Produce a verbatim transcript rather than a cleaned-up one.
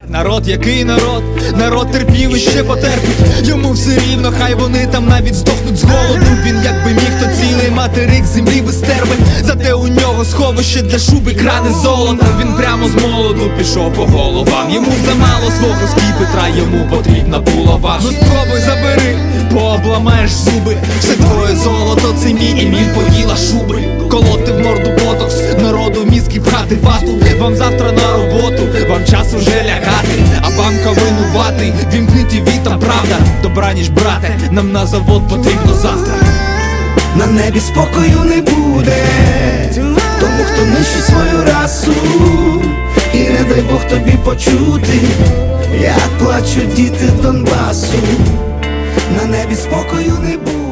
Народ, який народ? Народ терпів і ще потерпить. Йому все рівно, хай вони там навіть здохнуть з голоду. Він якби міг, то цілий материк землі без терпень. Зате у нього сховище для шуби, крани золота. Він прямо з молоду пішов по головам. Йому замало свого скіпетра, йому потрібна булава. Ну спробуй забери, пообламаєш зуби. Все твоє золото, це мій, і мій поїла шубри. Колоти в морду ботокс, народу мізки пхати фасту. Вам завтра на роботу, вам час уже лягати. А банка винуватий, вімкни ті віта, правда. Добраніч, брате, нам на завод потрібно завтра. На небі спокою не буде тому, хто нищить свою расу. І не дай Бог тобі почути, як плачуть діти Донбасу. На небі спокою не буде.